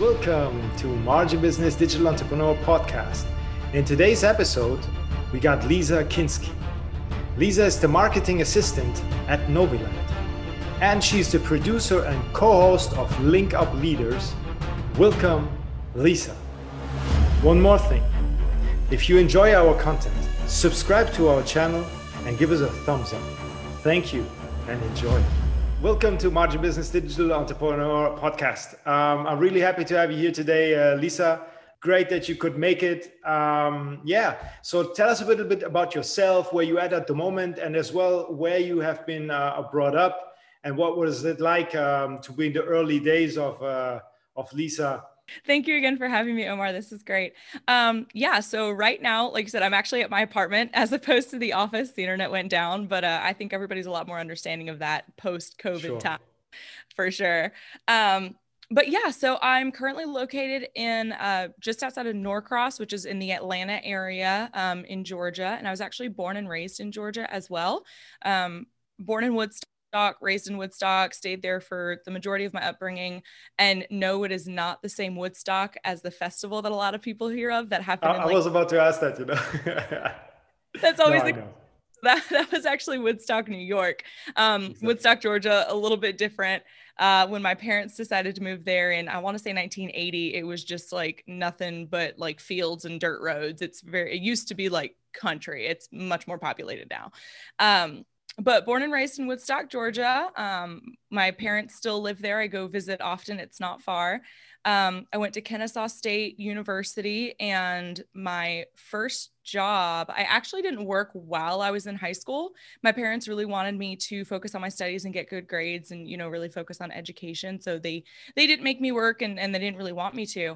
Welcome to Margin Business Digital Entrepreneur Podcast. In today's episode, we got Lisa Kinski. Lisa is the marketing assistant at Noviland, and she's the producer and co-host of Link Up Leaders. Welcome, Lisa. One more thing. If you enjoy our content, subscribe to our channel and give us a thumbs up. Thank you and enjoy. Welcome to Margin Business Digital Entrepreneur Podcast. I'm really happy to have you here today, Lisa. Great that you could make it. So tell us a little bit about yourself, where you're at the moment, and as well where you have been brought up, and what was it like to be in the early days of Lisa. Thank you again for having me, Omar. This is great. So right now, like I said, I'm actually at my apartment as opposed to the office. The internet went down, but I think everybody's a lot more understanding of that post-COVID time for sure. So I'm currently located in just outside of Norcross, which is in the Atlanta area in Georgia. And I was actually born and raised in Georgia as well. Born in Woodstock, raised in Woodstock, stayed there for the majority of my upbringing. And no, it is not the same Woodstock as the festival that a lot of people hear of that happened. I was about to ask that, That's always that was actually Woodstock, New York. Exactly. Woodstock, Georgia, a little bit different. When my parents decided to move there in, I want to say 1980, it was just like nothing but like fields and dirt roads. It used to be like country. It's much more populated now. But born and raised in Woodstock, Georgia. My parents still live there. I go visit often. It's not far. I went to Kennesaw State University, and my first job, I actually didn't work while I was in high school. My parents really wanted me to focus on my studies and get good grades and, really focus on education. So they didn't make me work, and they didn't really want me to.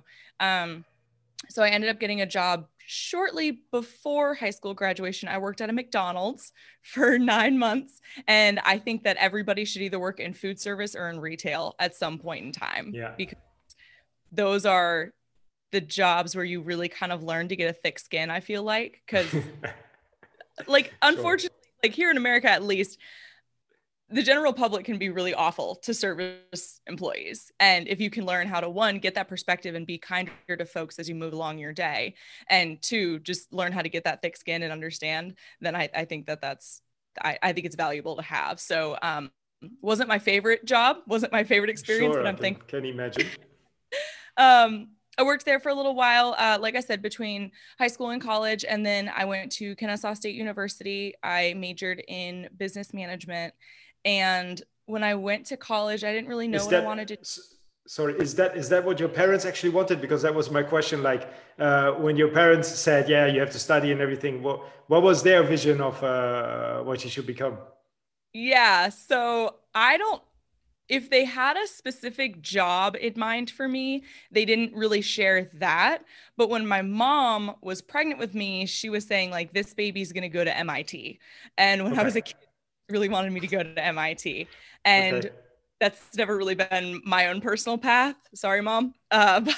So I ended up getting a job shortly before high school graduation. I worked at a McDonald's for 9 months. And I think that everybody should either work in food service or in retail at some point in time. Yeah. Because those are the jobs where you really kind of learn to get a thick skin, I feel like. Because unfortunately, like here in America, at least, the general public can be really awful to service employees. And if you can learn how to, one, get that perspective and be kinder to folks as you move along your day, and two, just learn how to get that thick skin and understand, then I think I think it's valuable to have. So wasn't my favorite job, wasn't my favorite experience, but I'm thankful. Can you imagine? I worked there for a little while, like I said, between high school and college. And then I went to Kennesaw State University. I majored in business management. And when I went to college, I didn't really know what I wanted to do. Sorry, is that what your parents actually wanted? Because that was my question. Like when your parents said, yeah, you have to study and everything, what was their vision of what you should become? Yeah, so if they had a specific job in mind for me, they didn't really share that. But when my mom was pregnant with me, she was saying like, this baby's going to go to MIT. And when I was a kid, really wanted me to go to MIT. And that's never really been my own personal path. Sorry, Mom. But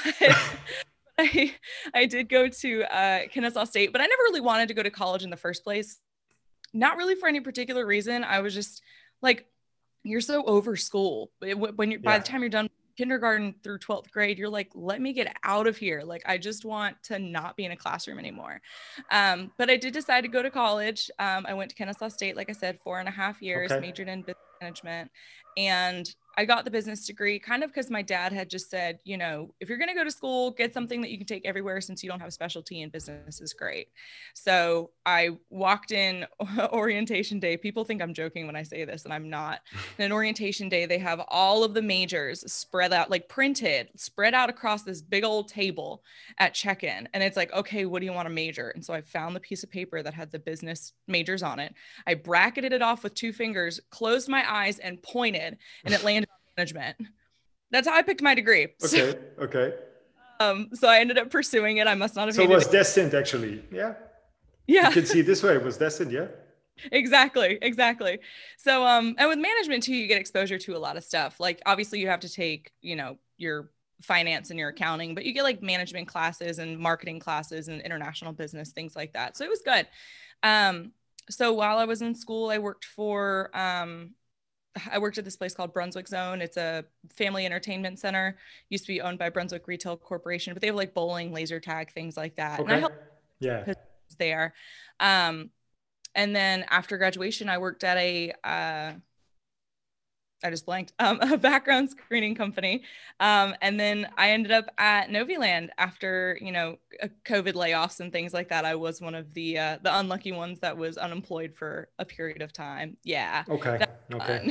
I did go to Kennesaw State, but I never really wanted to go to college in the first place. Not really for any particular reason. I was just like, you're so over school. By the time you're done kindergarten through 12th grade, you're like, let me get out of here. Like, I just want to not be in a classroom anymore. But I did decide to go to college. I went to Kennesaw State, like I said, 4.5 years, majored in business management. And I got the business degree kind of because my dad had just said, if you're going to go to school, get something that you can take everywhere since you don't have a specialty in business is great. So I walked in orientation day. People think I'm joking when I say this, and I'm not. In an orientation day, they have all of the majors spread out, like spread out across this big old table at check-in. And it's like, okay, what do you want to major? And so I found the piece of paper that had the business majors on it. I bracketed it off with 2 fingers, closed my eyes and pointed, and it landed management. That's how I picked my degree. Okay. So I ended up pursuing it. I must not have. So it was destined, actually. Yeah. You can see it this way. It was destined. Yeah. Exactly. So, and with management too, you get exposure to a lot of stuff. Like obviously you have to take, your finance and your accounting, but you get like management classes and marketing classes and international business, things like that. So it was good. So while I was in school, I worked for, I worked at this place called Brunswick Zone. It's a family entertainment center. Used to be owned by Brunswick Retail Corporation, but they have like bowling, laser tag, things like that. Okay. And I helped Yeah. there. And then after graduation, I worked at I just blanked, a background screening company. And then I ended up at Noviland after, COVID layoffs and things like that. I was one of the unlucky ones that was unemployed for a period of time. Yeah. Okay. Okay.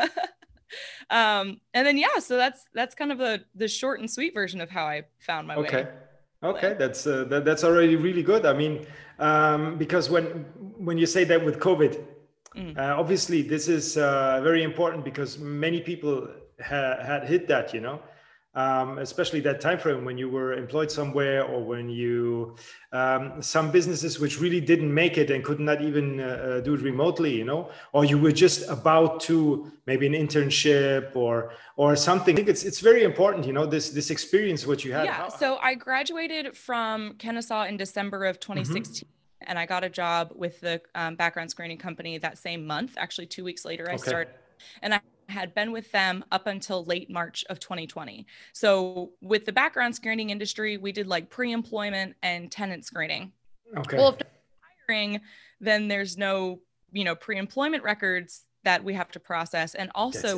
And then, yeah, so that's kind of the short and sweet version of how I found my way. Okay. That's already really good. I mean, because when you say that with COVID, obviously this is very important because many people had hit that, especially that time frame when you were employed somewhere, or when you some businesses which really didn't make it and could not even do it remotely, or you were just about to maybe an internship or something. I think it's very important, this experience what you had. Yeah. So I graduated from Kennesaw in December of 2016. And I got a job with the background screening company that same month. Actually, 2 weeks later, I started, and I had been with them up until late March of 2020. So with the background screening industry, we did like pre-employment and tenant screening. Okay. Well, if they're hiring, then there's no, pre-employment records that we have to process. And also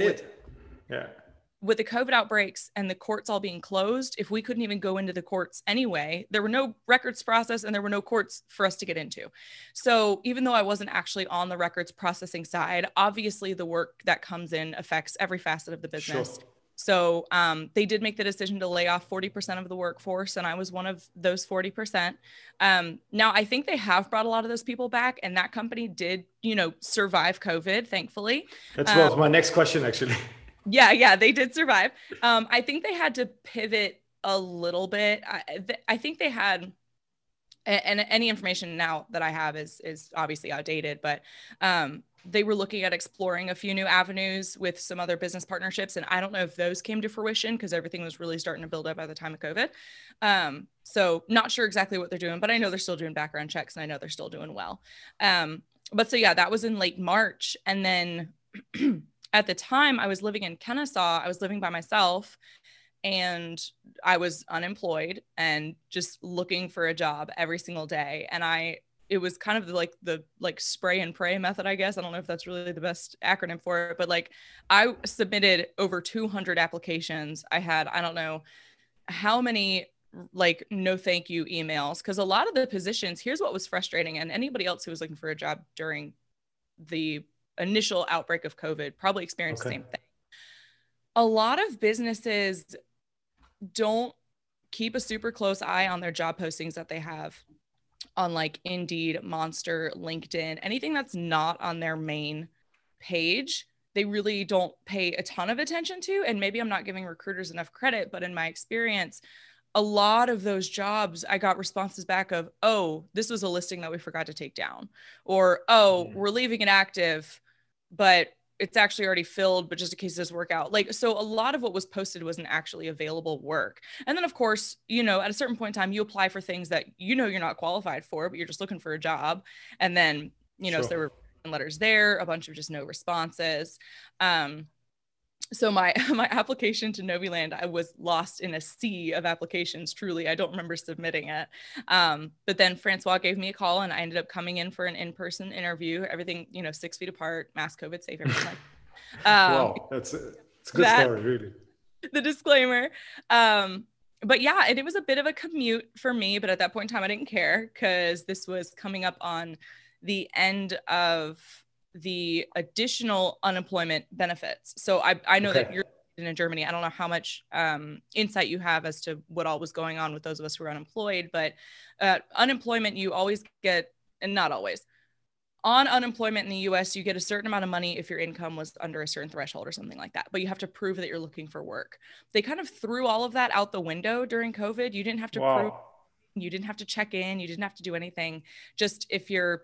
with the COVID outbreaks and the courts all being closed, if we couldn't even go into the courts anyway, there were no records processed and there were no courts for us to get into. So even though I wasn't actually on the records processing side, obviously the work that comes in affects every facet of the business. Sure. So they did make the decision to lay off 40% of the workforce, and I was one of those 40%. Now, I think they have brought a lot of those people back, and that company did, survive COVID, thankfully. That's was my next question, actually. Yeah, they did survive. I think they had to pivot a little bit. I think they had, and any information now that I have is obviously outdated, but they were looking at exploring a few new avenues with some other business partnerships. And I don't know if those came to fruition because everything was really starting to build up by the time of COVID. So not sure exactly what they're doing, but I know they're still doing background checks and I know they're still doing well. But so yeah, that was in late March. And then at the time I was living in Kennesaw, I was living by myself and I was unemployed and just looking for a job every single day. And it was kind of the spray and pray method, I guess. I don't know if that's really the best acronym for it, but like I submitted over 200 applications. I had, I don't know how many like no thank you emails. Cause a lot of the positions, here's what was frustrating. And anybody else who was looking for a job during the initial outbreak of COVID probably experienced the same thing. A lot of businesses don't keep a super close eye on their job postings that they have on like Indeed, Monster, LinkedIn, anything that's not on their main page. They really don't pay a ton of attention to. And maybe I'm not giving recruiters enough credit, but in my experience, a lot of those jobs, I got responses back of, oh, this was a listing that we forgot to take down. Or, oh, we're leaving it active, but it's actually already filled, but just in case this work out. Like, so a lot of what was posted wasn't actually available work. And then of course, at a certain point in time, you apply for things that, you're not qualified for, but you're just looking for a job. And then, so there were letters there, a bunch of just no responses. So my application to Noviland, I was lost in a sea of applications. Truly, I don't remember submitting it. But then Francois gave me a call and I ended up coming in for an in-person interview, everything, 6 feet apart, mass COVID safe, everything. Wow, it's a good story, really. The disclaimer. But yeah, it was a bit of a commute for me, but at that point in time, I didn't care because this was coming up on the end of the additional unemployment benefits. So I know that you're in Germany. I don't know how much insight you have as to what all was going on with those of us who are unemployed, but unemployment, you always get, and not always, on unemployment in the US, you get a certain amount of money if your income was under a certain threshold or something like that, but you have to prove that you're looking for work. They kind of threw all of that out the window during COVID. You didn't have to prove, you didn't have to check in, you didn't have to do anything. Just if your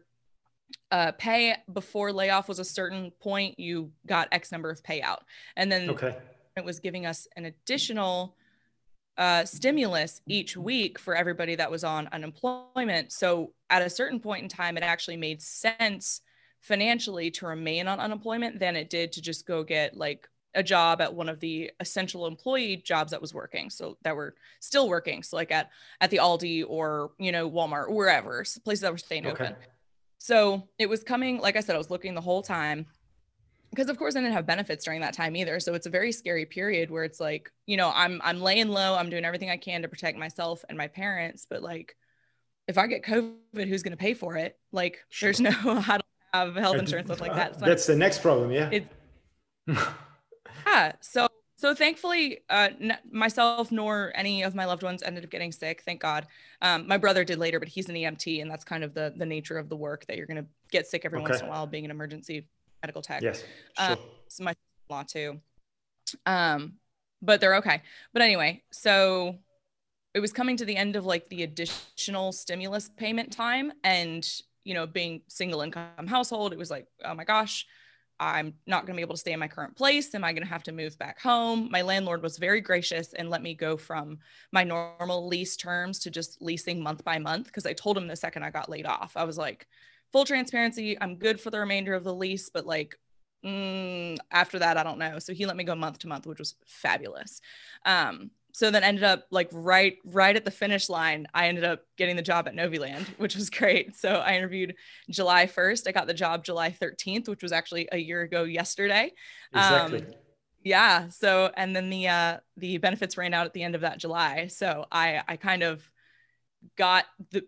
pay before layoff was a certain point, you got X number of payout. And then it was giving us an additional stimulus each week for everybody that was on unemployment. So at a certain point in time, it actually made sense financially to remain on unemployment than it did to just go get like a job at one of the essential employee jobs that was working. So that were still working. So like at the Aldi or, you know, Walmart, wherever, places that were staying open. So it was coming, like I said, I was looking the whole time because of course I didn't have benefits during that time either. So it's a very scary period where it's like, you know, I'm laying low, I'm doing everything I can to protect myself and my parents. But like, if I get COVID, who's going to pay for it? Like there's no, I don't have health insurance, stuff like that. So that's the next problem. Yeah. Yeah. So thankfully, myself nor any of my loved ones ended up getting sick. Thank God. My brother did later, but he's an EMT, and that's kind of the nature of the work that you're going to get sick every once in a while, being an emergency medical tech. Yes. Sure. So my law too. But they're okay. But anyway, so it was coming to the end of like the additional stimulus payment time, and you know, being single income household, it was like, oh my gosh, I'm not going to be able to stay in my current place. Am I going to have to move back home? My landlord was very gracious and let me go from my normal lease terms to just leasing month by month. Cause I told him the second I got laid off, I was like, full transparency, I'm good for the remainder of the lease, but like, after that, I don't know. So he let me go month to month, which was fabulous. So then ended up like right at the finish line, I ended up getting the job at Noviland, which was great. So I interviewed July 1st. I got the job July 13th, which was actually a year ago yesterday. Exactly. Yeah. So, and then the benefits ran out at the end of that July. So I kind of got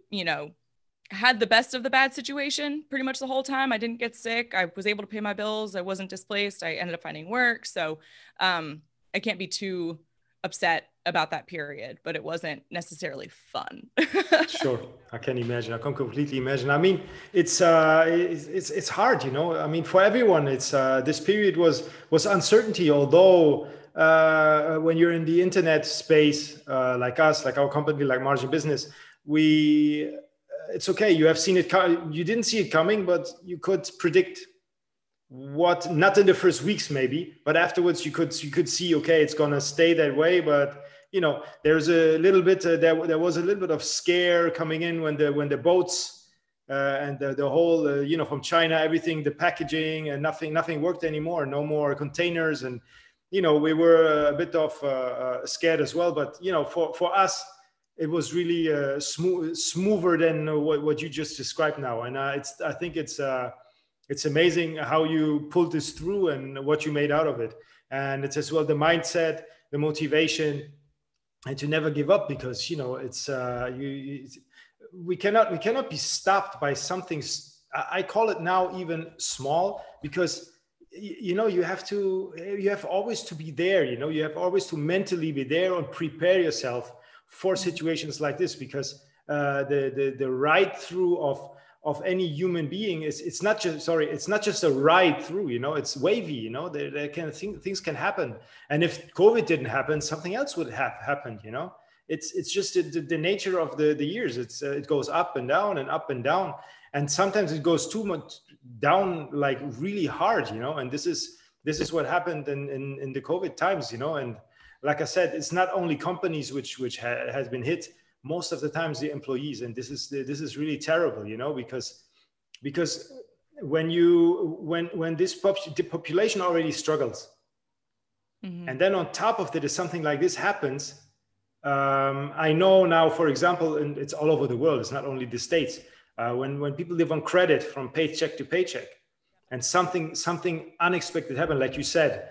had the best of the bad situation pretty much the whole time. I didn't get sick. I was able to pay my bills. I wasn't displaced. I ended up finding work. So I can't be too upset about that period, but it wasn't necessarily fun. Sure, I can imagine. I can completely imagine. I mean, it's hard, you know. I mean, for everyone, it's this period was uncertainty. Although when you're in the internet space, like us, like our company, like Margin Business, it's okay. You have seen it. You didn't see it coming, but you could predict what, not in the first weeks maybe, but afterwards you could see, okay, it's gonna stay that way. But you know, there's a little bit there was a little bit of scare coming in when the boats and the whole you know, from China, everything, the packaging, and nothing worked anymore. No more containers, and you know, we were a bit of scared as well. But you know, for us, it was really smoother than what you just described now. And I think it's amazing how you pulled this through and what you made out of it. And it's as well the mindset, the motivation, and to never give up, because you know, it's we cannot be stopped by something. I call it now even small, because you know, you have always to be there. You know, you have always to mentally be there and prepare yourself for situations like this, because the ride through of any human being it's not just a ride through, you know, it's wavy, you know, things can happen. And if COVID didn't happen, something else would have happened, you know. It's just the nature of the years. It goes up and down and up and down, and sometimes it goes too much down, like really hard, you know. And this is what happened in the COVID times, you know. And like I said, it's not only companies which has been hit. Most of the times the employees, and this is really terrible, you know, because when the population already struggles, and then on top of that, if something like this happens, I know now, for example, and it's all over the world, it's not only the States, when people live on credit from paycheck to paycheck, and something unexpected happened, like you said,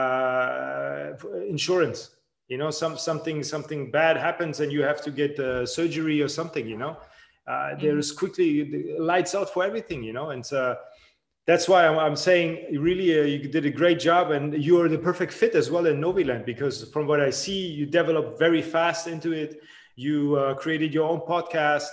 insurance. You know, something bad happens and you have to get surgery or something, you know, there's quickly the lights out for everything, you know. And that's why I'm saying really you did a great job, and you're the perfect fit as well in Noviland, because from what I see, you developed very fast into it. You created your own podcast.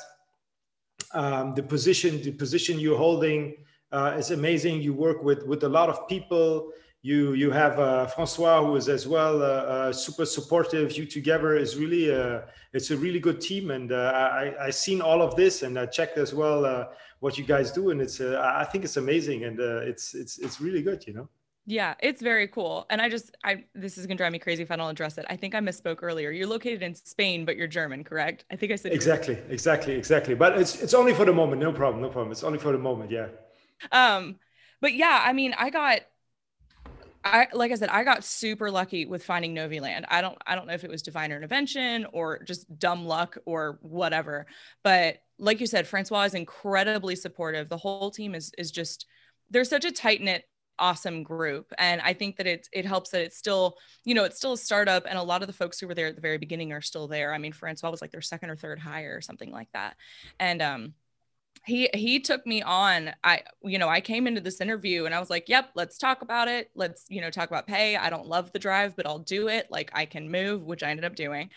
The position you're holding is amazing. You work with a lot of people. You have Francois, who is as well super supportive. You together is really it's a really good team, and I seen all of this, and I checked as well what you guys do, and it's I think it's amazing, and it's really good, you know. Yeah, it's very cool. And this is gonna drive me crazy if I don't address it. I think I misspoke earlier. You're located in Spain, but you're German, correct? I think I said exactly. But it's only for the moment. No problem. It's only for the moment. Yeah. But yeah, I mean, like I said, I got super lucky with finding Noviland. I don't know if it was divine intervention or just dumb luck or whatever. But like you said, Francois is incredibly supportive. The whole team is just, they're such a tight knit, awesome group. And I think that it helps that it's still, it's still a startup, and a lot of the folks who were there at the very beginning are still there. I mean, Francois was like their second or third hire or something like that. And he took me on. I came into this interview and I was like, yep, let's talk about it. Let's, talk about pay. I don't love the drive, but I'll do it. Like, I can move, which I ended up doing.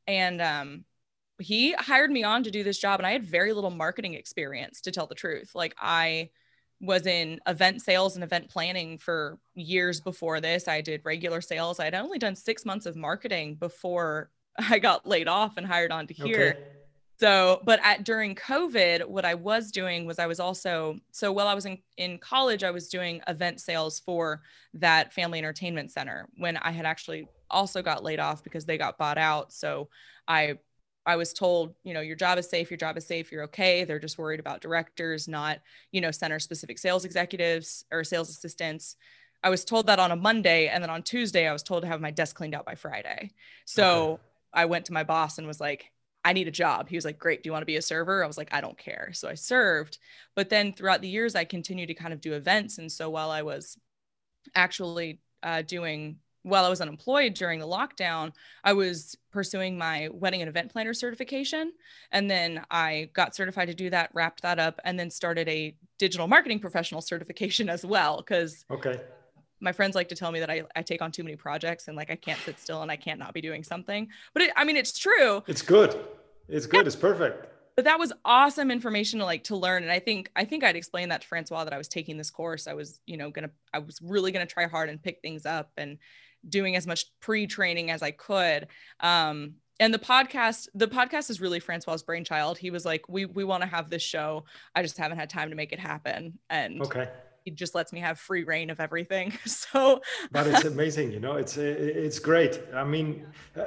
And he hired me on to do this job, and I had very little marketing experience, to tell the truth. Like, I was in event sales and event planning for years before this. I did regular sales. I had only done 6 months of marketing before I got laid off and hired on to here. Okay. So, but during COVID, what I was doing was I was also, so while I was in college, I was doing event sales for that family entertainment center when I had actually also got laid off because they got bought out. So I was told, your job is safe, you're okay. They're just worried about directors, not, center specific sales executives or sales assistants. I was told that on a Monday. And then on Tuesday, I was told to have my desk cleaned out by Friday. So okay. I went to my boss and was like, I need a job. He was like, great. Do you want to be a server? I was like, I don't care. So I served. But then throughout the years, I continued to kind of do events. And so while I was actually while I was unemployed during the lockdown, I was pursuing my wedding and event planner certification. And then I got certified to do that, wrapped that up, and then started a digital marketing professional certification as well. Because my friends like to tell me that I take on too many projects and like I can't sit still and I can't not be doing something. But it's true. It's good. It's good. Yeah. It's perfect. But that was awesome information to learn. And I think I'd explained that to Francois, that I was taking this course. I was, I was really going to try hard and pick things up and doing as much pre-training as I could. And the podcast is really Francois's brainchild. He was like, we want to have this show. I just haven't had time to make it happen. And he just lets me have free reign of everything. So, but it's amazing, it's great. I mean,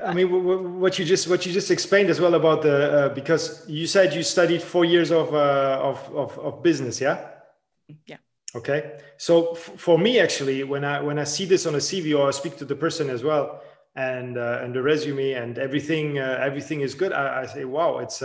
what you just explained as well about because you said you studied 4 years of business. Yeah. Yeah. Okay. So for me, actually, when I see this on a CV, or I speak to the person as well, and the resume and everything is good, I say, wow, it's,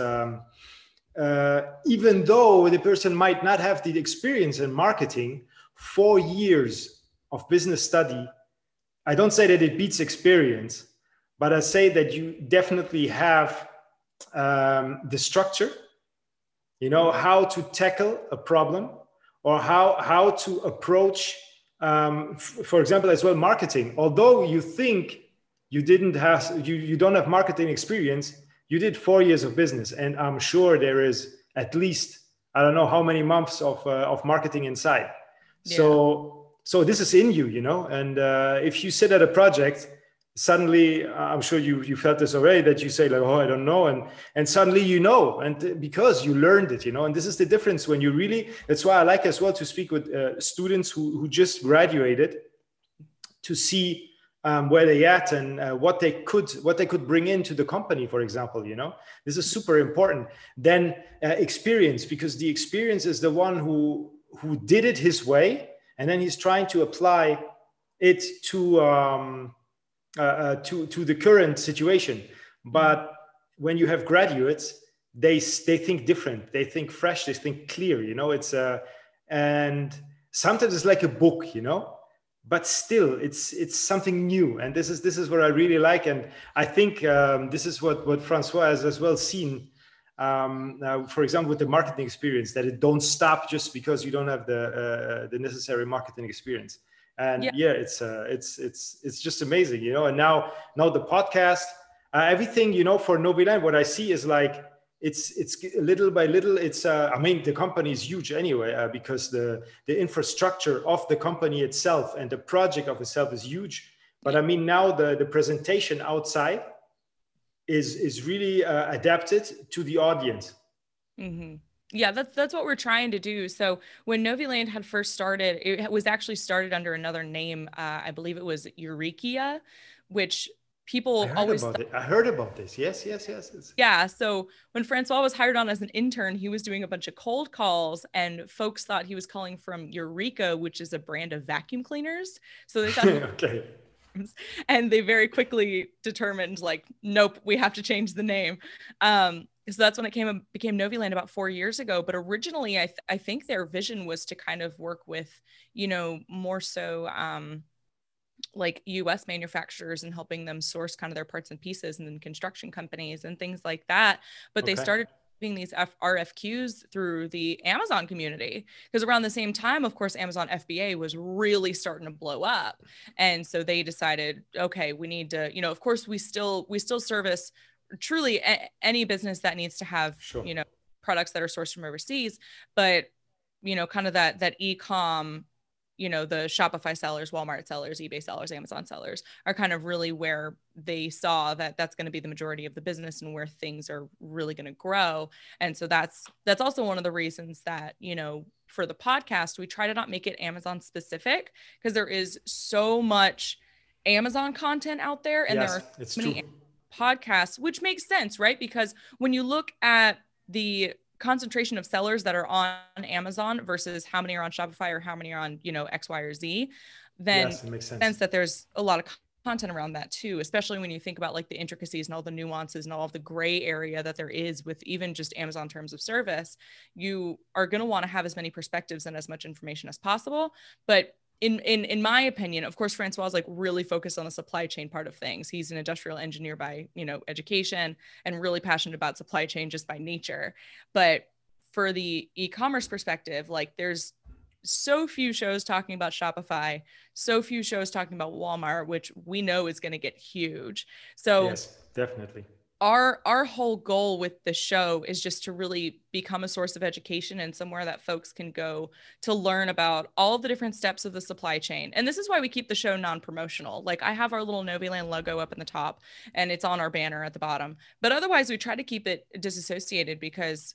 even though the person might not have the experience in marketing, 4 years of business study, I don't say that it beats experience, but I say that you definitely have the structure, how to tackle a problem, or how to approach, for example, as well, marketing. Although you think you don't have marketing experience, you did 4 years of business, and I'm sure there is at least, I don't know how many months of marketing inside. Yeah. So this is in you, and if you sit at a project, suddenly, I'm sure you felt this already, that you say like, oh, I don't know. And suddenly, and because you learned it, and this is the difference when you really, that's why I like as well to speak with students who just graduated, to see where they at and what they could bring into the company, for example. This is super important. Then experience, because the experience is the one who did it his way, and then he's trying to apply it to the current situation. But when you have graduates, they think different, they think fresh, they think clear. It's and sometimes it's like a book, but still it's something new. And this is what I really like. And I think this is what Francois has as well seen, for example, with the marketing experience, that it don't stop just because you don't have the necessary marketing experience. And yeah, it's just amazing, and now the podcast, everything, for Noviland, what I see is like, it's little by little, the company is huge anyway, because the infrastructure of the company itself and the project of itself is huge. But now the presentation outside is really adapted to the audience. Mm-hmm. Yeah, that's what we're trying to do. So when Noviland had first started, it was actually started under another name. I believe it was Eureka, which people always thought, I heard about this. Yes. yeah. So when Francois was hired on as an intern, he was doing a bunch of cold calls, and folks thought he was calling from Eureka, which is a brand of vacuum cleaners. So they thought Okay. and they very quickly determined, like, nope, we have to change the name. So that's when it became Noviland about 4 years ago. But originally, I think their vision was to kind of work with, more so like US manufacturers and helping them source kind of their parts and pieces, and then construction companies and things like that. But they started doing these RFQs through the Amazon community, because around the same time, of course, Amazon FBA was really starting to blow up. And so they decided, okay, we need to, of course, we still service truly any business that needs to have, products that are sourced from overseas, but, kind of that e-com, the Shopify sellers, Walmart sellers, eBay sellers, Amazon sellers are kind of really where they saw that that's going to be the majority of the business and where things are really going to grow. And so that's also one of the reasons that, for the podcast, we try to not make it Amazon specific, because there is so much Amazon content out there, and there are so many podcasts, which makes sense, right? Because when you look at the concentration of sellers that are on Amazon versus how many are on Shopify or how many are on, X, Y, or Z, then it makes sense that there's a lot of content around that too, especially when you think about like the intricacies and all the nuances and all of the gray area that there is with even just Amazon terms of service. You are going to want to have as many perspectives and as much information as possible. But in my opinion, of course, Francois is like really focused on the supply chain part of things. He's an industrial engineer by, education, and really passionate about supply chain just by nature. But for the e-commerce perspective, like there's so few shows talking about Shopify, so few shows talking about Walmart, which we know is going to get huge. So yes, definitely. Our whole goal with the show is just to really become a source of education and somewhere that folks can go to learn about all of the different steps of the supply chain. And this is why we keep the show non-promotional. Like I have our little Noviland logo up in the top, and it's on our banner at the bottom. But otherwise, we try to keep it disassociated, because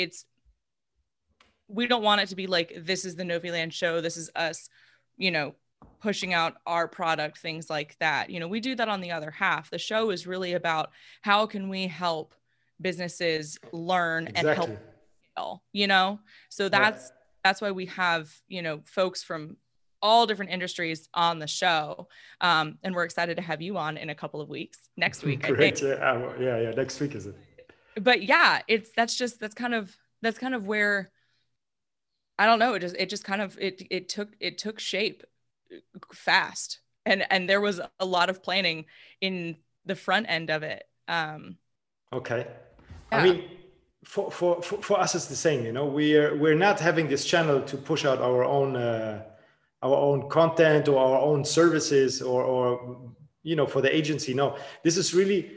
we don't want it to be like, this is the Noviland show, this is us, pushing out our product, things like that. We do that on the other half. The show is really about how can we help businesses learn and help scale, so that's why we have, folks from all different industries on the show. And we're excited to have you on in a couple of weeks, next week. Great. Yeah. Next week is it? But yeah, that's kind of where, I don't know. It took shape fast, and there was a lot of planning in the front end of it. Okay. Yeah. I mean, for us, it's the same. We're not having this channel to push out our own content or our own services or for the agency. No, this is really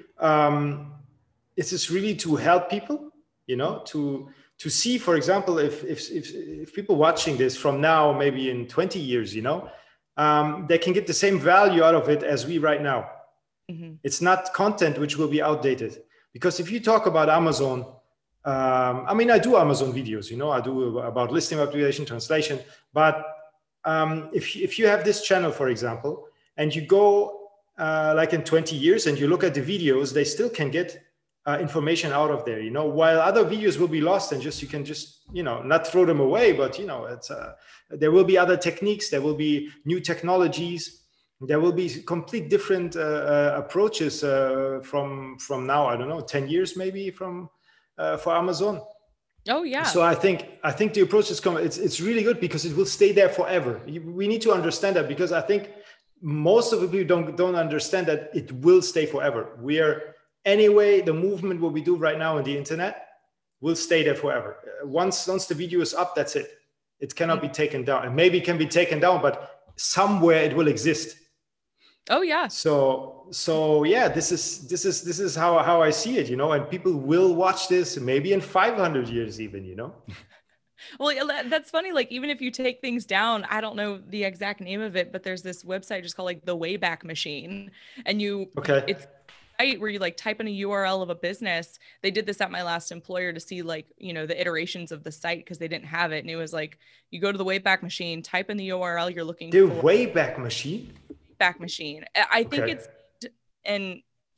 to help people. To see, for example, if people watching this from now, maybe in 20 years, they can get the same value out of it as we right now. Mm-hmm. It's not content which will be outdated. Because if you talk about Amazon, I do Amazon videos, I do about listing optimization, translation. But if you have this channel, for example, and you go like in 20 years and you look at the videos, they still can get information out of there, while other videos will be lost, and you can not throw them away, but there will be other techniques, there will be new technologies, there will be complete different approaches from now, I don't know, 10 years maybe for Amazon. Oh yeah. So I think the approach is it's really good, because it will stay there forever. We need to understand that, because I think most of the people don't understand that it will stay forever. Anyway, the movement what we do right now on the internet will stay there forever. Once the video is up, that's it. It cannot be taken down. And maybe it can be taken down, but somewhere it will exist. Oh yeah. So yeah, this is how I see it, and people will watch this maybe in 500 years even, Well, that's funny. Like, even if you take things down, I don't know the exact name of it, but there's this website just called like the Wayback Machine, and it's where you like type in a URL of a business. They did this at my last employer to see like, the iterations of the site, because they didn't have it. And it was like, you go to the Wayback Machine, type in the URL you're looking for. The Wayback Machine? Wayback Machine. I think it's, and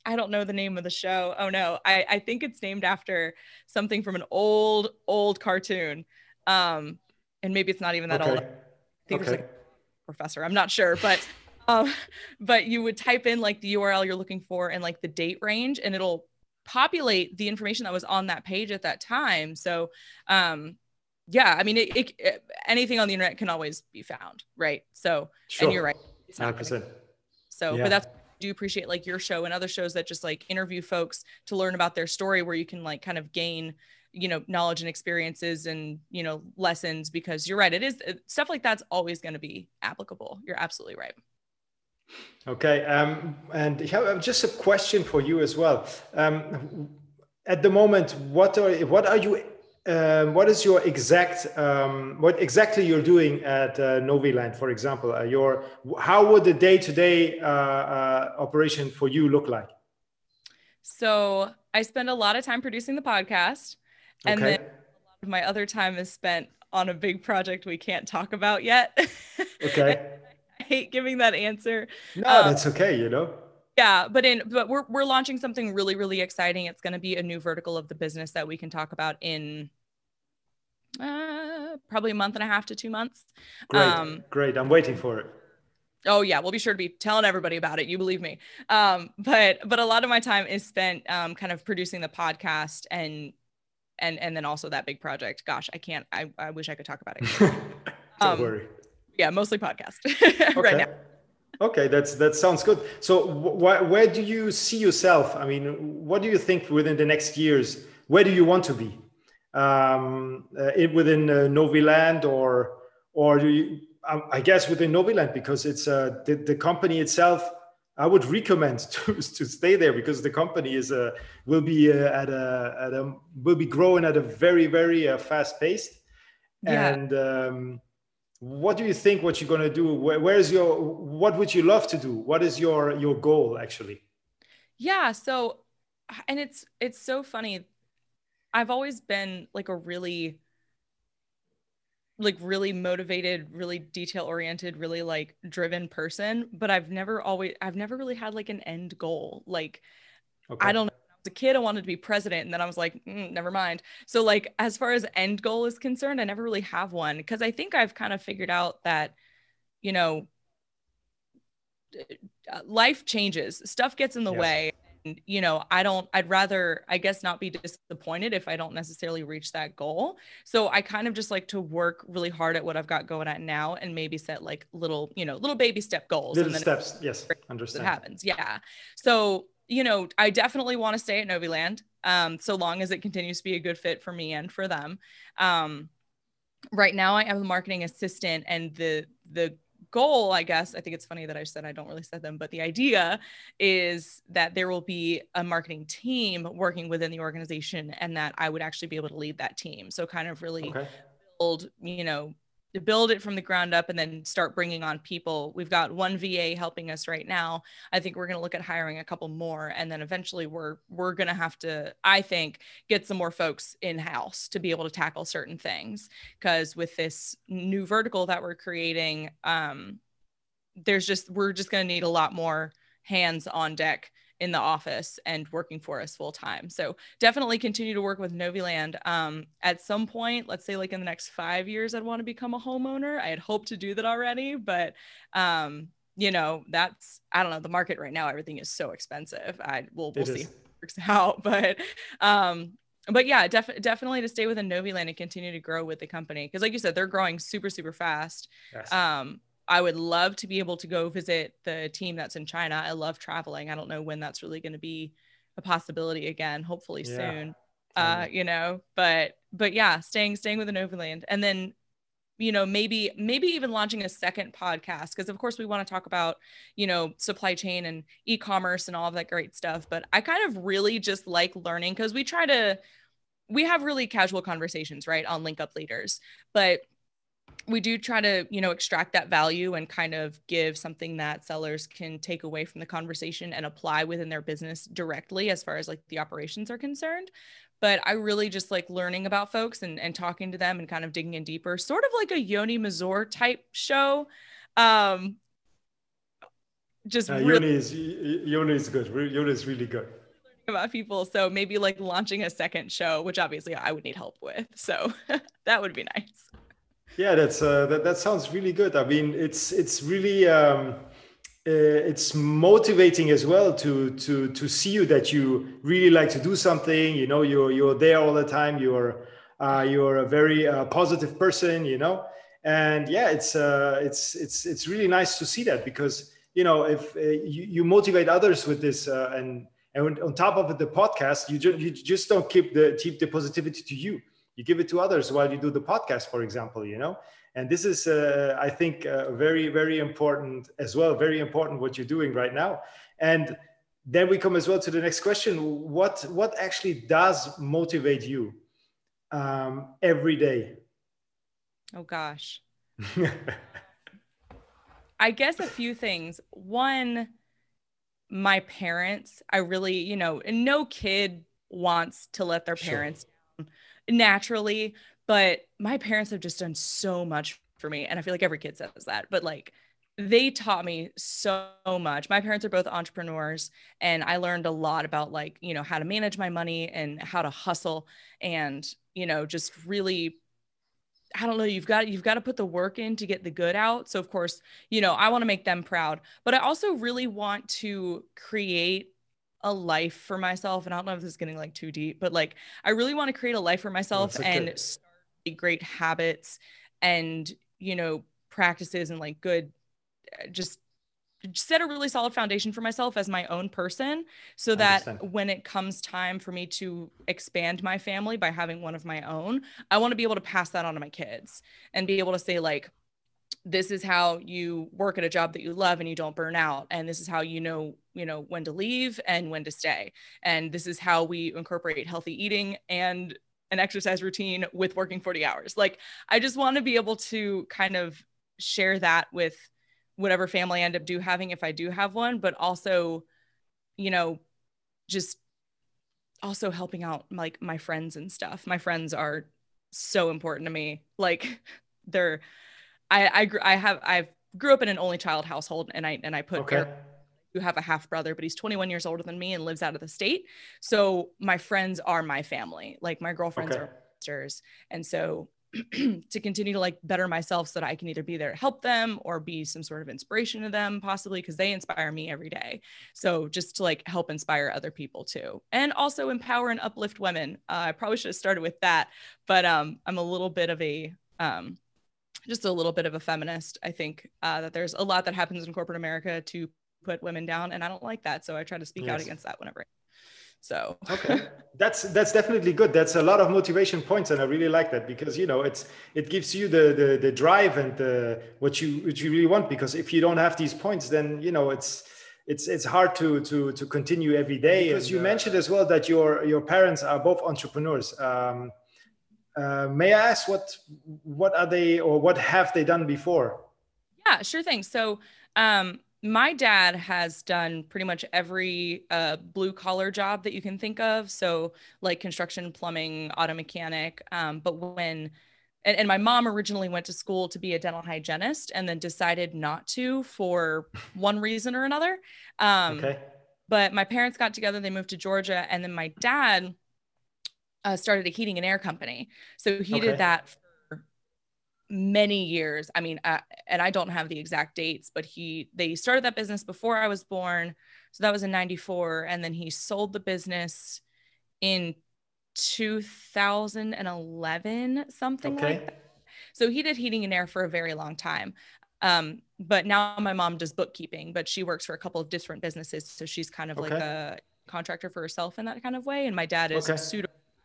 I don't know the name of the show. Oh no, I think it's named after something from an old cartoon. And maybe it's not even that old. I Okay. think there's like Okay. a professor. I'm not sure, um, but you would type in like the URL you're looking for and like the date range, and it'll populate the information that was on that page at that time. So, yeah, I mean, anything on the internet can always be found, right? So, Sure. and you're right, it's not 100%. so, Yeah. but that's, I do appreciate like your show and other shows that just like interview folks to learn about their story, where you can like kind of gain, knowledge and experiences and, lessons, because you're right. It is stuff like that's always going to be applicable. You're absolutely right. Okay. And just a question for you as well. At the moment, what is your exact, what exactly you're doing at Noviland, for example? How would the day-to-day operation for you look like? So I spend a lot of time producing the podcast, and then a lot of my other time is spent on a big project we can't talk about yet. Okay. I hate giving that answer. No, that's okay, Yeah, but we're launching something really, really exciting. It's going to be a new vertical of the business that we can talk about in probably a month and a half to 2 months. Great. I'm waiting for it. Oh yeah, we'll be sure to be telling everybody about it. You believe me. But a lot of my time is spent kind of producing the podcast and then also that big project. Gosh, I wish I could talk about it. Don't worry. Yeah, mostly podcast right now. Okay, that sounds good. So where do you see yourself? I mean, what do you think within the next years? Where do you want to be? Within Noviland, or do you? I guess within Noviland, because it's the company itself. I would recommend to stay there, because the company will be growing at a very, very fast pace. Yeah. And what do you think? What you're going to do? What would you love to do? What is your goal actually? Yeah. So, and it's so funny. I've always been like a really motivated, really detail oriented, really like driven person, but I've never really had like an end goal. Like, okay. I don't know. As a kid, I wanted to be president, and then I was like, never mind. So like, as far as end goal is concerned, I never really have one, because I think I've kind of figured out that, life changes, stuff gets in the way. And, I'd rather, I guess, not be disappointed if I don't necessarily reach that goal. So I kind of just like to work really hard at what I've got going at now, and maybe set like little baby step goals. Little steps. Yes. Understand. It happens. Yeah. So, I definitely want to stay at Noviland, so long as it continues to be a good fit for me and for them. Right now I am a marketing assistant, and the goal, I guess, I think it's funny that I said I don't really set them, but the idea is that there will be a marketing team working within the organization, and that I would actually be able to lead that team. So kind of really build it from the ground up, and then start bringing on people. We've got one VA helping us right now. I think we're going to look at hiring a couple more, and then eventually we're going to have to, I think, get some more folks in-house to be able to tackle certain things, because with this new vertical that we're creating, we're just going to need a lot more hands on deck in the office and working for us full time. So definitely continue to work with Noviland. At some point, let's say like in the next 5 years, I'd want to become a homeowner. I had hoped to do that already, but that's, I don't know, the market right now, everything is so expensive. We'll see how it works out, but yeah, definitely to stay within Noviland and continue to grow with the company. Cause like you said, they're growing super, super fast. Yes. I would love to be able to go visit the team that's in China. I love traveling. I don't know when that's really going to be a possibility again, hopefully soon, but yeah, staying with the Noviland, and then, maybe even launching a second podcast. Cause of course we want to talk about, supply chain and e-commerce and all of that great stuff. But I kind of really just like learning, cause we have really casual conversations, right, on Link Up Leaders, but we do try to, extract that value and kind of give something that sellers can take away from the conversation and apply within their business directly, as far as like the operations are concerned. But I really just like learning about folks and talking to them and kind of digging in deeper, sort of like a Yoni Mazur type show. just Yoni is good. Yoni is really good about people. So maybe like launching a second show, which obviously I would need help with. So that would be nice. Yeah, that sounds really good. I mean, it's really it's motivating as well to see you, that you really like to do something. You know, you're there all the time. You're a very positive person. You know, and yeah, it's really nice to see that, because you know, if you motivate others with this and on top of it, the podcast, you just don't keep the positivity to you. You give it to others while you do the podcast, for example, you know. And this is, I think, very, very important as well. Very important what you're doing right now. And then we come as well to the next question. What actually does motivate you every day? Oh, gosh. I guess a few things. One, my parents, I really, you know, and no kid wants to let their parents down naturally, but my parents have just done so much for me. And I feel like every kid says that, but like they taught me so much. My parents are both entrepreneurs, and I learned a lot about like, you know, how to manage my money and how to hustle, and, you know, just really, I don't know, you've got to put the work in to get the good out. So of course, you know, I want to make them proud, but I also really want to create a life for myself. And I don't know if this is getting like too deep, but like, I really want to create a life for myself and start great habits and, you know, practices and like good, just set a really solid foundation for myself as my own person, so that when it comes time for me to expand my family by having one of my own, I want to be able to pass that on to my kids and be able to say like, this is how you work at a job that you love and you don't burn out. And this is how you know, when to leave and when to stay. And this is how we incorporate healthy eating and an exercise routine with working 40 hours. Like, I just want to be able to kind of share that with whatever family I end up having, if I do have one, but also, you know, just also helping out like my friends and stuff. My friends are so important to me. Like I grew up in an only child household, and I put Eric, who have a half brother, but he's 21 years older than me and lives out of the state. So my friends are my family. Like my girlfriends are sisters. And so to continue to like better myself so that I can either be there to help them or be some sort of inspiration to them, possibly, because they inspire me every day. So just to like help inspire other people too, and also empower and uplift women. I probably should have started with that, but I'm a little bit of a just a little bit of a feminist. I think that there's a lot that happens in corporate America to put women down, and I don't like that. So I try to speak out against that whenever. So that's definitely good. That's a lot of motivation points, and I really like that, because you know it gives you the drive and what you really want. Because if you don't have these points, then you know it's hard to continue every day. Because you mentioned as well that your parents are both entrepreneurs. May I ask what are they, or what have they done before? Yeah, sure thing. So my dad has done pretty much every blue collar job that you can think of. So like construction, plumbing, auto mechanic. But and my mom originally went to school to be a dental hygienist and then decided not to for one reason or another. But my parents got together, they moved to Georgia, and then my dad started a heating and air company. So he did that for many years. I mean, and I don't have the exact dates, but they started that business before I was born. So that was in 94. And then he sold the business in 2011, something like that. So he did heating and air for a very long time. But now my mom does bookkeeping, but she works for a couple of different businesses. So she's kind of like a contractor for herself in that kind of way. And my dad is pseudo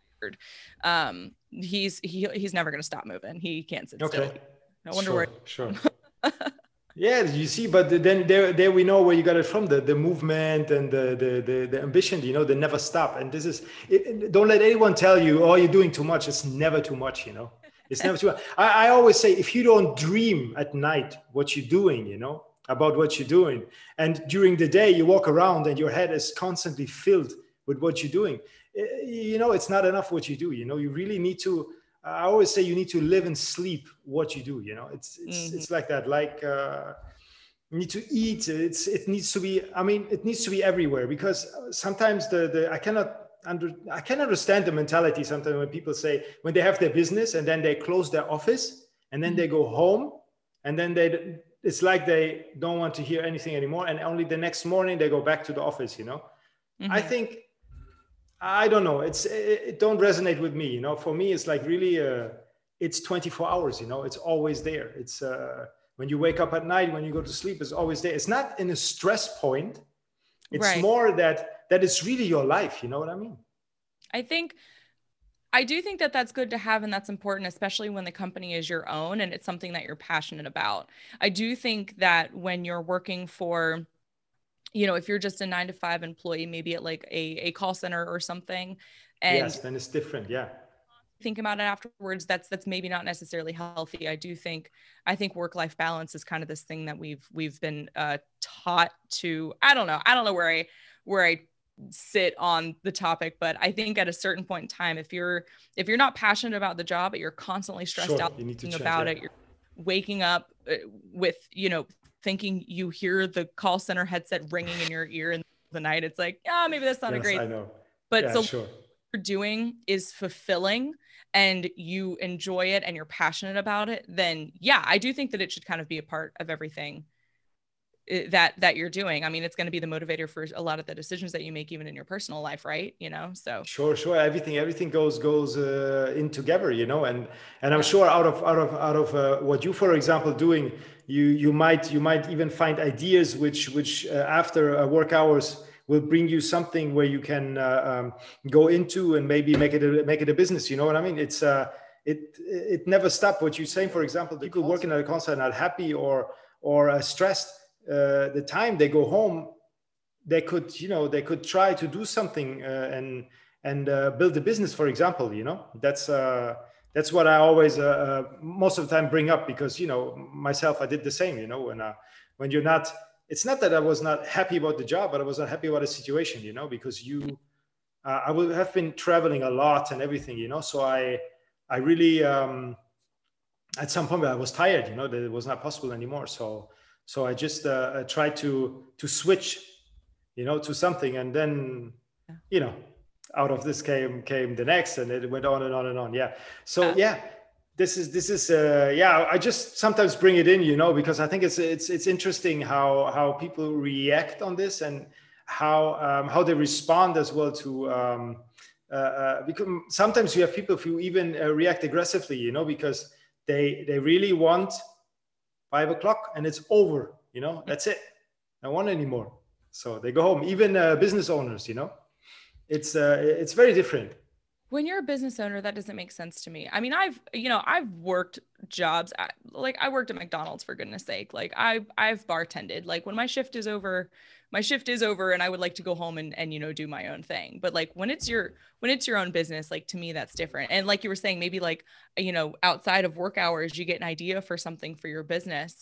he's never going to stop moving. He can't sit still. No wonder where. Sure. Yeah, you see, but then there we know where you got it from, the movement and the ambition, you know, they never stop. And this is it, don't let anyone tell you, oh, you're doing too much. It's never too much, you know. It's never too much. I always say, if you don't dream at night what you're doing, you know, about what you're doing, and during the day you walk around and your head is constantly filled with what you're doing, you know, it's not enough what you do. You know, you really need to, I always say, you need to live and sleep what you do. You know, it's like that, like need to eat. It needs to be. I mean, it needs to be everywhere, because sometimes I can understand the mentality sometimes when people say, when they have their business and then they close their office and then they go home, and then it's like they don't want to hear anything anymore, and only the next morning they go back to the office. I think, I don't know, it don't resonate with me. For me it's like really it's 24 hours. It's always there. It's when you wake up at night, when you go to sleep, it's always there. It's not in a stress point. It's more that it's really your life. You know what I mean? I do think that that's good to have, and that's important, especially when the company is your own and it's something that you're passionate about. I do think that when you're working for, if you're just a 9-to-5 employee, maybe at like a call center or something, and yes, then it's different. Yeah. Think about it afterwards, that's maybe not necessarily healthy. I think work-life balance is kind of this thing that we've been taught to. I don't know where I sit on the topic, but I think at a certain point in time, if you're not passionate about the job, but you're constantly stressed out thinking about it, you're waking up with thinking you hear the call center headset ringing in your ear in the night, it's like, maybe that's not a great. I know. But yeah, so sure. what you're doing is fulfilling and you enjoy it and you're passionate about it, then I do think that it should kind of be a part of everything that you're doing. I mean, it's going to be the motivator for a lot of the decisions that you make, even in your personal life, right? So sure. Everything goes in together, and I'm sure out of what you, for example, doing, you might even find ideas which after work hours will bring you something where you can go into and maybe make it a business. You know what I mean? It's it never stops. What you're saying, for example, people working at a call center not happy or stressed. The time they go home, they could try to do something and build a business, for example. That's what I always most of the time bring up, because myself, I did the same. When you're not, it's not that I was not happy about the job, but I was not happy about the situation. Because I would have been traveling a lot and everything. So I really at some point I was tired. That it was not possible anymore. So I just tried to switch, to something, and then, out of this came the next, and it went on and on and on. Yeah. So this is I just sometimes bring it in, because I think it's interesting how people react on this, and how they respond as well to because sometimes you have people who even react aggressively, because they really want 5 o'clock and it's over, that's it. I don't want anymore. So they go home. Even business owners, it's very different. When you're a business owner, that doesn't make sense to me. I mean, I've worked jobs like I worked at McDonald's, for goodness sake. Like I've bartended. Like when my shift is over and I would like to go home and do my own thing. But like when it's your own business, like to me, that's different. And like you were saying, maybe like, outside of work hours, you get an idea for something for your business.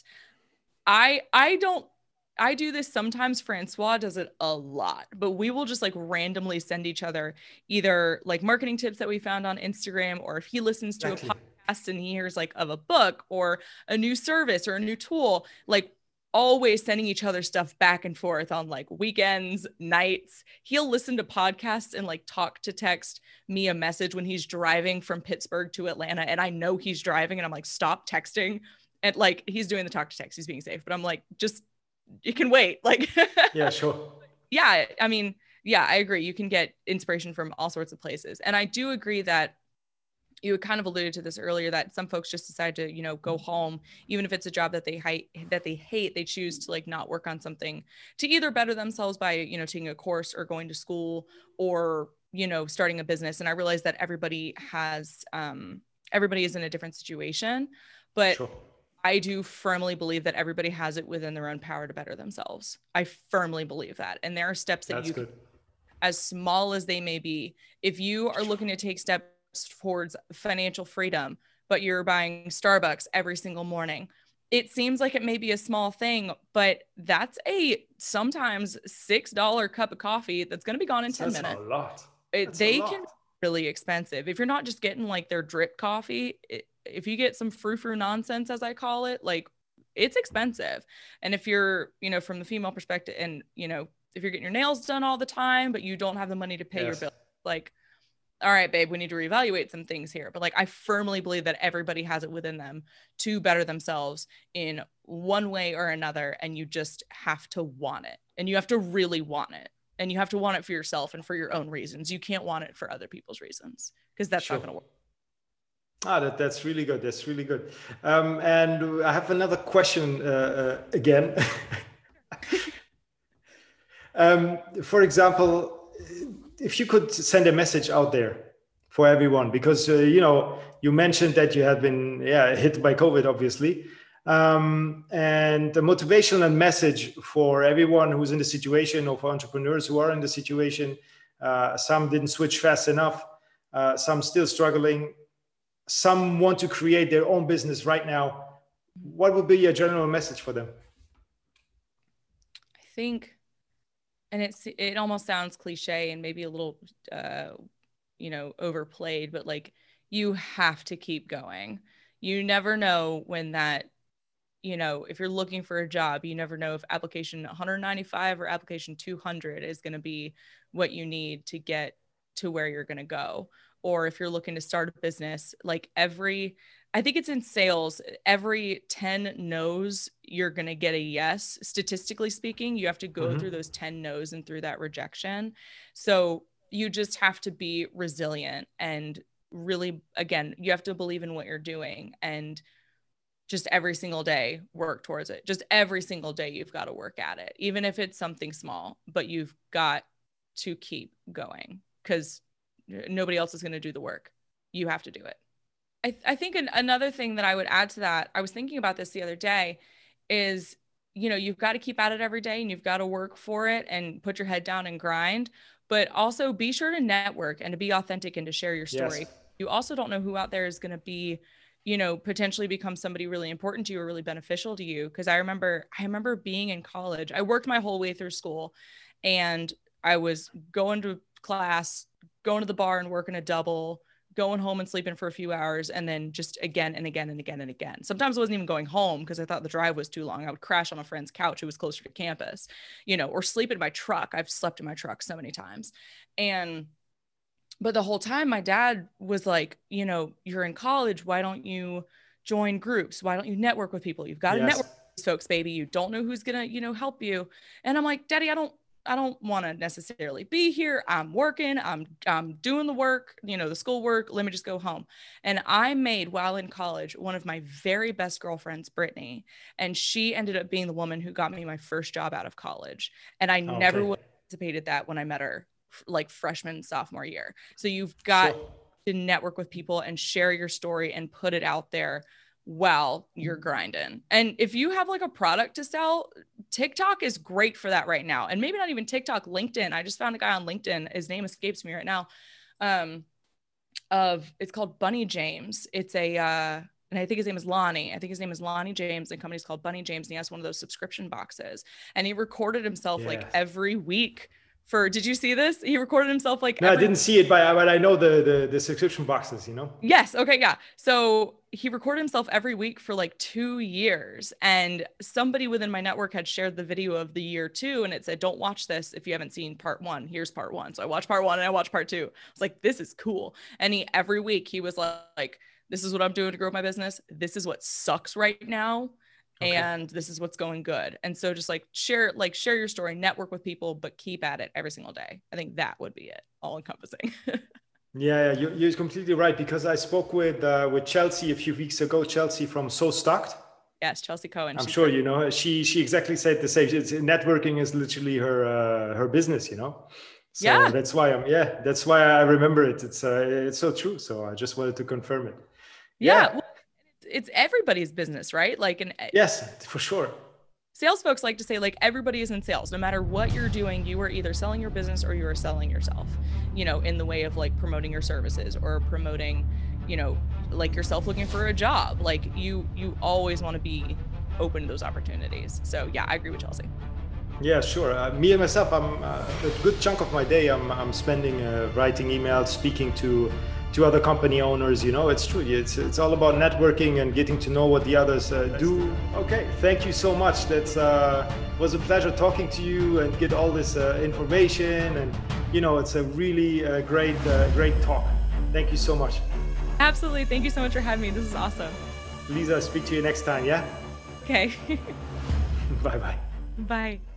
I do this sometimes. Francois does it a lot, but we will just like randomly send each other either like marketing tips that we found on Instagram, or if he listens to a podcast and he hears like of a book or a new service or a new tool, like always sending each other stuff back and forth on like weekends, nights. He'll listen to podcasts and like talk to text me a message when he's driving from Pittsburgh to Atlanta. And I know he's driving and I'm like, stop texting. And like, he's doing the talk to text, he's being safe, but I'm like, just, you can wait. Like, yeah, sure. Yeah. I mean, yeah, I agree. You can get inspiration from all sorts of places. And I do agree that you kind of alluded to this earlier, that some folks just decide to, go home, even if it's a job that they hate, they choose to like not work on something to either better themselves by, taking a course or going to school or, starting a business. And I realize that everybody is in a different situation, but sure. I do firmly believe that everybody has it within their own power to better themselves. I firmly believe that. And there are steps that can, as small as they may be, if you are looking to take steps towards financial freedom, but you're buying Starbucks every single morning, it seems like it may be a small thing, but that's a sometimes $6 cup of coffee that's going to be gone in 10 minutes. That's a lot. They can be really expensive. If you're not just getting like their drip coffee, if you get some frou-frou nonsense, as I call it, like it's expensive. And if you're, you know, from the female perspective and, you know, if you're getting your nails done all the time, but you don't have the money to pay your bill, like, all right, babe, we need to reevaluate some things here. But like, I firmly believe that everybody has it within them to better themselves in one way or another. And you just have to want it, and you have to really want it, and you have to want it for yourself and for your own reasons. You can't want it for other people's reasons, because that's not going to work. That's really good. That's really good. And I have another question again. For example, if you could send a message out there for everyone, because, you know, you mentioned that you had been hit by COVID, obviously. And the motivational message for everyone who's in the situation, or for entrepreneurs who are in the situation, some didn't switch fast enough, some still struggling, some want to create their own business right now. What would be your general message for them? I think, and it almost sounds cliche and maybe a little, you know, overplayed, but like, you have to keep going. You never know when that, you know, if you're looking for a job, you never know if application 195 or application 200 is going to be what you need to get to where you're going to go. Or if you're looking to start a business, like I think it's in sales, every 10 no's, you're going to get a yes. Statistically speaking, you have to go through those 10 no's and through that rejection. So you just have to be resilient, and really, again, you have to believe in what you're doing, and just every single day work towards it. Just every single day you've got to work at it, even if it's something small, but you've got to keep going, because nobody else is going to do the work. You have to do it. I think another thing that I would add to that, I was thinking about this the other day, is, you know, you've got to keep at it every day, and you've got to work for it and put your head down and grind, but also be sure to network and to be authentic and to share your story. Yes. You also don't know who out there is going to be, you know, potentially become somebody really important to you or really beneficial to you. Cause I remember being in college, I worked my whole way through school, and I was going to class, going to the bar and working a double, going home and sleeping for a few hours, and then just again and again and again and again. Sometimes I wasn't even going home because I thought the drive was too long. I would crash on a friend's couch who was closer to campus, you know, or sleep in my truck. I've slept in my truck so many times. But the whole time my dad was like, you know, you're in college. Why don't you join groups? Why don't you network with people? You've got to network with these folks, baby. You don't know who's going to, you know, help you. And I'm like, Daddy, I don't want to necessarily be here. I'm working, I'm doing the work, you know, the school work. Let me just go home. And I made, while in college, one of my very best girlfriends, Brittany, and she ended up being the woman who got me my first job out of college. And I never would have anticipated that when I met her, like freshman, sophomore year. So you've got to network with people and share your story and put it out there while you're grinding. And if you have like a product to sell, TikTok is great for that right now. And maybe not even TikTok, LinkedIn. I just found a guy on LinkedIn. His name escapes me right now. It's called Bunny James. It's and I think his name is Lonnie. I think his name is Lonnie James, and company's called Bunny James. And he has one of those subscription boxes, and he recorded himself like every week. Did you see this? He recorded himself like. No, I didn't see it, but I know the subscription boxes, you know? Yes. Okay. Yeah. So he recorded himself every week for like 2 years, and somebody within my network had shared the video of the year 2, and it said, don't watch this if you haven't seen part 1. Here's part 1. So I watched part 1 and I watched part 2. I was like, this is cool. And every week he was like, this is what I'm doing to grow my business. This is what sucks right now. And this is what's going good. And so just share your story, network with people, but keep at it every single day. I think that would be it, all encompassing. You're completely right, because I spoke with Chelsea a few weeks ago, Chelsea from So Stocked. Yes, Chelsea Cohen. I'm sure you know, she exactly said the same. Networking is literally her business, you know? So that's why I remember it. It's so true. So I just wanted to confirm it. Yeah. Well, it's everybody's business, right? Yes, for sure. Sales folks like to say, like, everybody is in sales. No matter what you're doing, you are either selling your business or you are selling yourself, you know, in the way of like promoting your services or promoting, you know, like yourself looking for a job. Like you always want to be open to those opportunities. So yeah, I agree with Chelsea. Yeah, sure. Me and myself, I'm a good chunk of my day I'm spending writing emails, speaking to to other company owners. It's true. It's all about networking and getting to know what the others do. Okay, thank you so much. That was a pleasure talking to you and get all this information. And it's a really great talk. Thank you so much. Absolutely. Thank you so much for having me. This is awesome. Lisa, speak to you next time. Yeah. Okay. Bye-bye. Bye.